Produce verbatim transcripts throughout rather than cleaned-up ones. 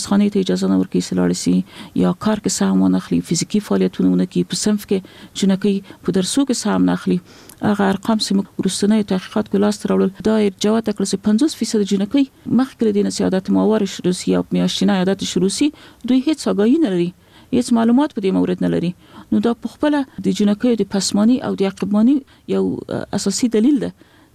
خانه ته اجازه نه ورکړي سلاړ سي یا کار کې سهم ونخلي فزیکی فعالیتونه کې په صنف کې جنکې په درسو کې سهم ناخلي هغه ارقام سم ورستنې تحقیقات کو لاس ترول دا جواب تکړه سي پنځوس فیصد جنکې مخکې د نسیادت موارد شروع سي او میاشتنه عادت شروع سي دوی هیڅ آگاهی نه لري هیڅ معلومات په دې مورد نه لري نو دا په خپل د جنکې د پسمانی او د عقبمانی یو اساسي دلیل ده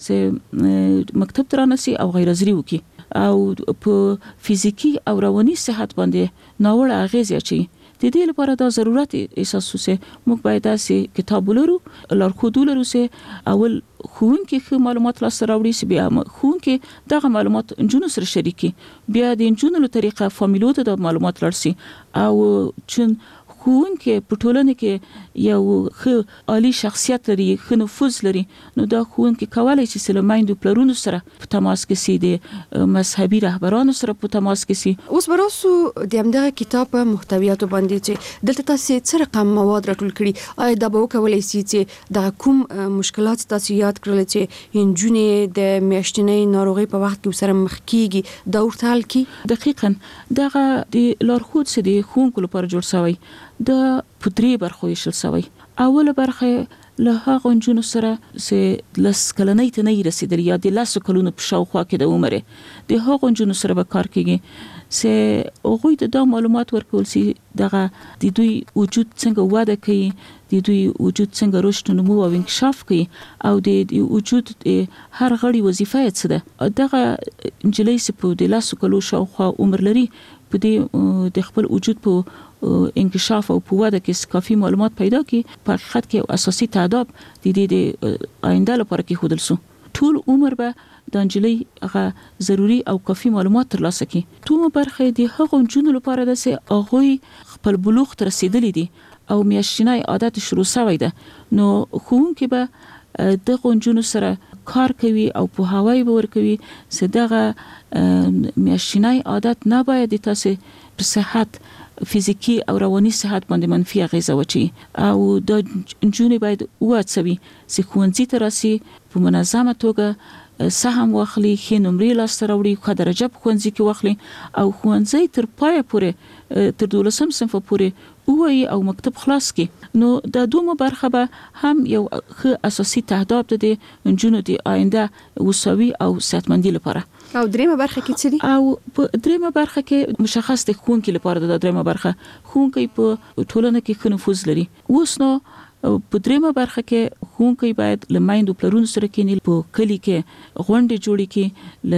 چې مکتب ترانسي او غیر حاضری وکي او په فزیکی او رواني صحت باندې ناوړه اغیز اچي د دې لپاره دا ضرورت احساس وسه موږ باید تاسو کتاب ولرو لارښود ولرو سه اول خوونکي خو معلومات لاس راوړي سي بیا خوونکي دغه معلومات انجونو سره شریکي بیا د انجونو له طریقه فامیلو ته د معلومات لرسي او چون خوونکي په ټولنه کې یو ښه عالی شخصیت لري ښه نفوذ لري نو دا خوونکي کولای شي چې مایندو پلرونو سره په تماس کې سي د مذهبي رهبرانو سره په تماس کې سي اوس براسو د همدغه کتاب په محتویاتو باندې چې دلته تاسو څه رقم مواد راټول کړي آیا دا به کولای شي چې د کوم مشکلات تاسو یاد کړل چې انجونې د میاشتنۍ ناروغي په وخت کې سره مخ کیږي دا ورته حل کی دقیقاً دغه د لارښود سره د خوونکو لپاره جوړ شوی د پدری برخه ویشل شوی اوله برخه له هغه انجونو سره چې لس کلنۍ ته نه رسیدل یا د لاسو کلونو په شاوخوا کې د عمره د هغه انجونو سره به کار کوي چې هغه د دا معلومات ورکول سي دغه د دوی وجود څنګه واده کوي د دوی وجود څنګه رشد نمو او انکشاف کوي او د وجود هر غړي وظیفه څه ده دغه انجلۍ سپو د لاسو کلو شاوخوا عمر لري په دې د خپل وجود په انکشاف او په واده کې کافي معلومات پیدا کی په حقیقت کې اساسي تعداد د دې د آینده لپاره کې خودل سو ټول عمر به د انجلۍ هغه ضروری او کافي معلومات ترلاسه کی ټول برخه د هغو جنونو لپاره د سه هغه خپل بلوغ تر رسیدلی دي او میاشتنۍ عادت شروع شوی ده نو خوونکي به د غونجونو سره کار کوي او په هوای باور کوي چې دغه میاشتنۍ عادت نه باید تاسو په صحت فزیکی او رواني صحت باندې منفي اغیزه وچی او د جنونې باید واڅوي چې خوندزي ترسي په منظمه توګه سهم واخلي خې نمرې لاس راوړي خو درجه په خوندزي کې واخلي او خوندزي تر پای پورې تر دولسم صنف پورې وای او مکتب خلاص کی نو د دومره برخه به هم یو ښه اساسي تهداب ده د انجونو د آینده وسوي او صحتمندي لپاره او دریمه برخه کې څه دي او په دریمه برخه کې مشخص د خوونکي لپاره د دریمه برخه خوونکي په ټولنه کې ښه نفوذ لري اوس نو په دریمه برخه کې خوونکي باید لمایندو پلرونو سره کې په کلی کې غونډې جوړې کې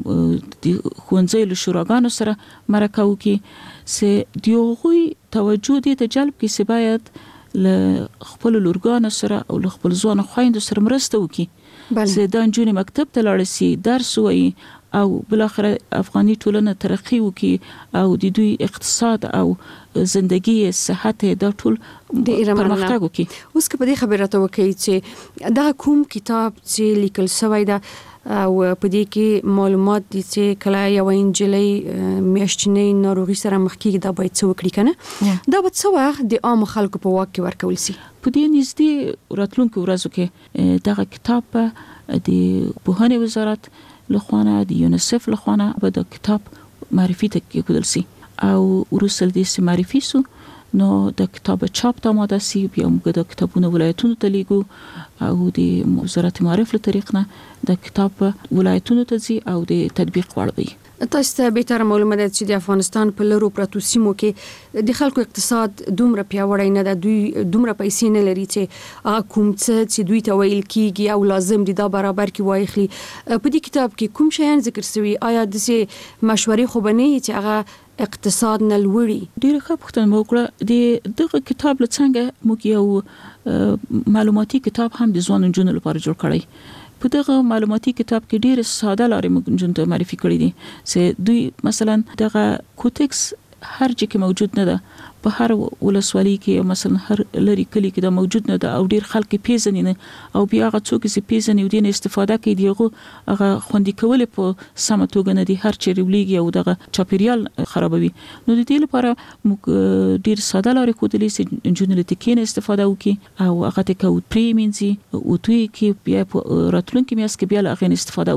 ل خوونځي له شوراګانو سره مرکه وکي چې دیوغوی توجه دې ته جلب کې سی باید ل خپل لورګانو سره او ل خپل ځوان خويندو سره مرسته وکي چې د انجونې مکتب ته لاړ سي درس وایي او بل اخر افغاني ټولنه ترقی وکي او د دوی اقتصاد او زندگی صحت دا ټول پرمختګ وکي اوس که په دې خبره ته وکي چې دا کوم کتاب چې لیکل شوی دا او په دې کې معلومات دي چې کله یو انجلۍ میاشتنۍ ناروغي سره مخ کېږي دا باید څه وکړي کنه دا به څه وخت د عام خلکو په واک کې ورکول سي په دې نږدې راتلونکو ورځو کې دغه کتاب د پوهنې وزارت لخوانه د یونیسف لخوانه به د کتاب معرفي ته کېدل سي او ورسل دې معرفي سو نو د کتاب چاپ ته ماده سي بیا موږ د کتابونو ولایتونو ته لیږو او د وزارت معارف له طریق نه د کتاب ولایتونو ته ځي او د تطبیق وړوي تاسو ته به تر معلومه ده چې د افغانستان په لرو پرتو سیمو کې د خلکو اقتصاد دومره پیاوړی نه ده دوی دومره پیسې نه لري چې هغه کوم څه چې دوی ته ویل کیږي او لازم دي دا برابر کې وایخلي په دې کتاب کې کوم شیان ذکر شوی آیا د مشورې خو بنې چې هغه اقتصاد نه لوړي ډیره ښه پوښتنه مو وکړه د دغه کتاب لڅنګه موږ یو معلوماتي کتاب هم د ځوان جنونو لپاره جوړ کړی په دغه معلوماتي کتاب کې ډیره ساده لارې موږ جنونو ته معرفي کړې دي چې دوی مثلا دغه کوټکس هر ځای کې موجود نه ده په هر ولسوالۍ کې مثلا هر لري کلی کې دا موجود نه ده او ډیر خلک پیژني نه او بیا هغه څوک چې پیژني او دین استفاده کوي دیغه هغه خوندي کول په سم توګه نه دي هر چیرې ولېږي او دغه چاپیریال خرابوي نو د دې لپاره موږ ډیر ساده لارې کودلې چې انجنیر تکین استفاده وکړي او هغه ته کو پریمینزي او توی کې بیا په راتلونکي میاس کې بیا هغه استفاده وکړي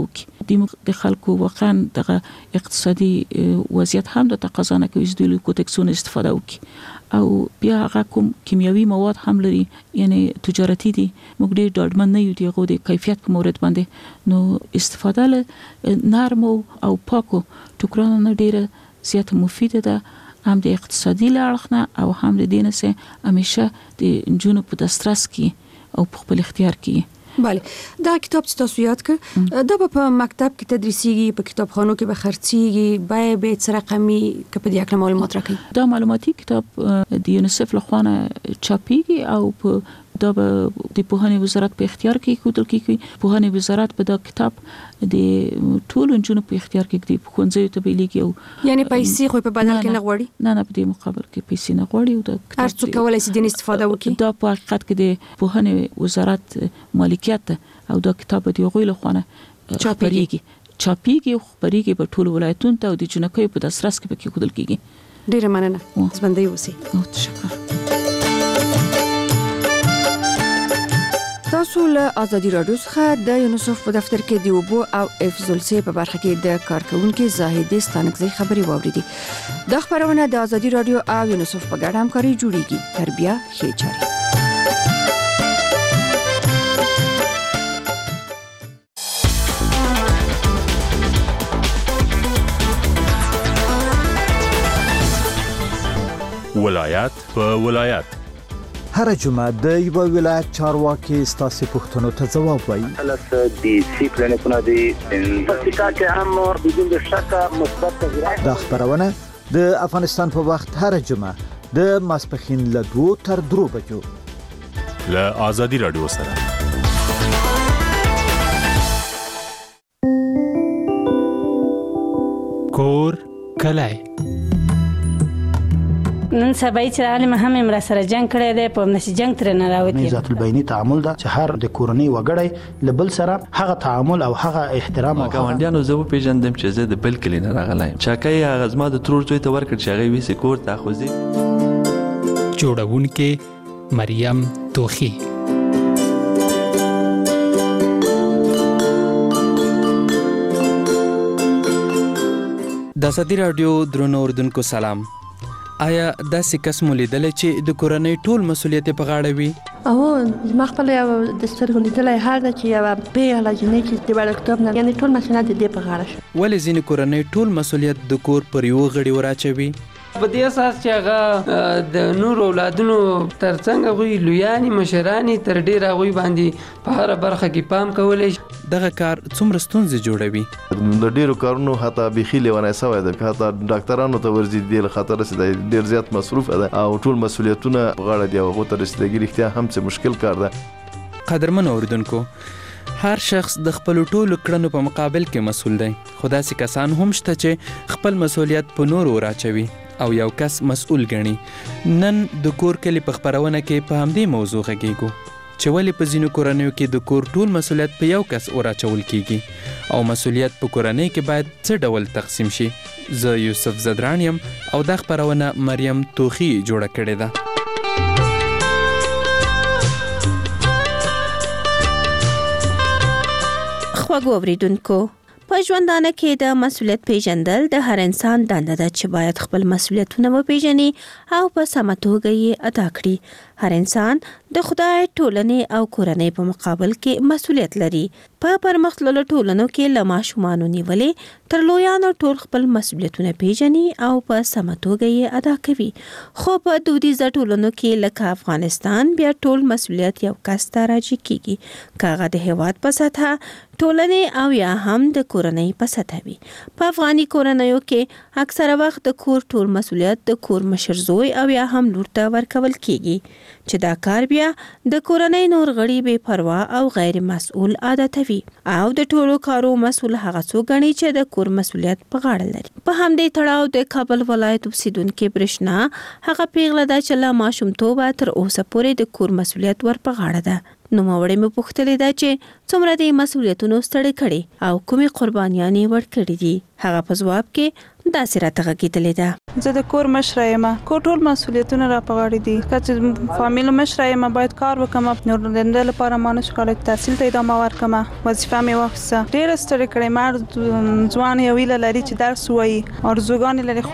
د خلکو واقعا د اقتصادي وضعیت هم د تقاضا نه کوي چې د کوټکسونو استفاده وکړي او بیا هغه کوم کیمیاوي مواد هم لري یعنی تجارتي دي موږ ډېر ډاډمن نه یو دغه د کیفیت په مورد باندې نو استفاده له نرمو او پاکو ټوکرانو نه ډېره زیات مفیده ده هم د اقتصادي لارښ نه او هم د دینه سه همیشه د جنونو په دسترس کې او په خپل اختیار کې بله دا کتاب چې تاسو یاد کړ دا په مکتب کې تدریسيږي په کتابخانو کې به خرڅيږي به به څه رقمي کپه د اکل معلومات راکړي دا معلوماتي کتاب د یونیسف لخوا چاپيږي او په دا به د پوهنې وزارت په اختیار کې کوتل کې پوهنې وزارت په دا کتاب د ټول انجونو په اختیار کې دی په خونځي ته بیلګي او یعنی پیسې خو په بدل کې نه غوړي نه نه په دې مقابل کې پیسې نه غوړي او دا هر څوک کولای شي د استفاده وکړي دا په حقیقت کې د پوهنې وزارت مالکیت او دا کتاب د غوی له خونه چاپيږي چاپيږي او خبريږي په ټول ولایتونو ته او د جنکۍ په دسترس کې پکې کوتل کېږي ډیره مننه زبندې اوسئ او تشکر تاسو له ازادي رادیو څخه د یونیسف په دفتر کې دی وبو او حفظ الصحه په برخه کې د کارکونکو زاهدي ستانکزي خبري واوریدي د خبرونه د ازادي رادیو او یونیسف په ګډه همکاري جوړیږي تربیه ښه چاري ولایت په ولایت هر جمعه د یو ولایت چارواکي ستاسو پوښتنو ته ځواب وایي. البته د سی پلانونه دي په فکر کې هم بدون شک مثبت تغیرات د خبرونه د افغانستان په وخت هر جمعه د ماسپخین له دوه تر درو بجو له ازادي رادیو سره کور کلای نن سبا چې عالم هم امر سره جنگ کړی دی په نشي جنگ تر نه راوتی ذات البینی تعامل دا چې هر د کورنۍ وګړي لبل سره هغه تعامل او هغه احترام او ګاونډیانو زه پیژندم چې زه د بل کلی نه راغلایم چاکای هغه زما د ترور زوی ته ورکړ چې هغه ویسي کور ته خوځي جوړونکې مریم توخی د ازادي رادیو درنو اوردونکو سلام آیا دا سکس مولیدل چې د کورنۍ ټول مسولیت په غاړه وي او ما خپل یو د سترګو لیدلای هر د چې یو پیغله جنې چې د ورکتوب نه یعنی ټول مسولیت دې په غاړه شي ولې ځینې کورنۍ ټول مسولیت د کور پر یو غړي وراچوي په دې اساس چې هغه د نور اولادونو ترڅنګ غوي لویانی مشرانی تر ډیره غوي باندې په هر برخه کې پام کولای دغه کار څومره ستونزې جوړوي د ډیرو کارونو حتی بخیل ونه سوی ده حتی ډاکټرانو ته ورځي د خطر رسیدای ډیر زیات مصروف ده او ټول مسولیتونه په غاړه دی او غو ته رسیدګي اړتیا هم څه مشکل کار ده قدرمن اوردونکو هر شخص د خپل ټولو کړنو په مقابل کې مسؤل دی خدا سي کسان هم شته چې خپل مسولیت په نور وراچوي او یو کس مسؤل ګڼي نن د کور کلی په خبرونه کې په همدې موضوع غږیږو چې ولې په ځینو کورنیو کې د کور ټول مسولیت په یو کس وراچول کیږي او مسولیت په کورنۍ کې باید څه ډول تقسیم شي زه یوسف زدران یم او د خبرونه مریم توخی جوړه کړې ده خواږه اوریدونکو په ژوندانه کې د مسولیت پیژندل د هر انسان دنده ده چې باید خپل مسولیتونه وپیژني او په سمه توګه یې ادا کړي هر انسان د خدای ټولنې او کورنۍ په مقابل کې مسولیت لري په پرمختللو ټولنو کې له ماشومانو نیولې تر لویانو ټول خپل مسولیتونه پیژني او په سمه توګه یې ادا کوي خو په دودیزه ټولنو کې لکه افغانستان بیا ټول مسولیت یو کس ته راجع کیږي کاغه د هیواد په سطحه ټولنې او یا هم د کورنۍ په سطحه وي په افغاني کورنیو کې اکثره وخت د کور ټول مسولیت د کور مشر زوی او یا هم لور ته ورکول کیږي چې دا کار بیا د کورنۍ نور غړي بے پروا او غیر مسؤل عادتوي او د ټولو کارو مسؤل هغه څوک غني چې د کور مسولیت په غاړه لري په همدې تړاو د کابل ولایت اوسیدونکو برښنا هغه پیغله ده چې لا ماشومتوبه تر اوسه پورې د کور مسولیت ور په غاړه ده نو موړې مې پوښتلې ده چې څومره د مسولیتونو ستړي کړي او کومې قربانیانې ورکړي دي هغه په ځواب کې داسې راته غږېدلې ده زه د کور مشره یم. کور ټول مسولیتونه را په غاړه دي. که فامیل مشره یم باید کار وکم. نور د دې لپاره ما نشو کولای تحصیل ته ادامه ورکم. وظیفه مې واخیسته. ډېر ستړي کړې. ما ځوان یو ویل لري چې درس وایي، ارزوګان لري.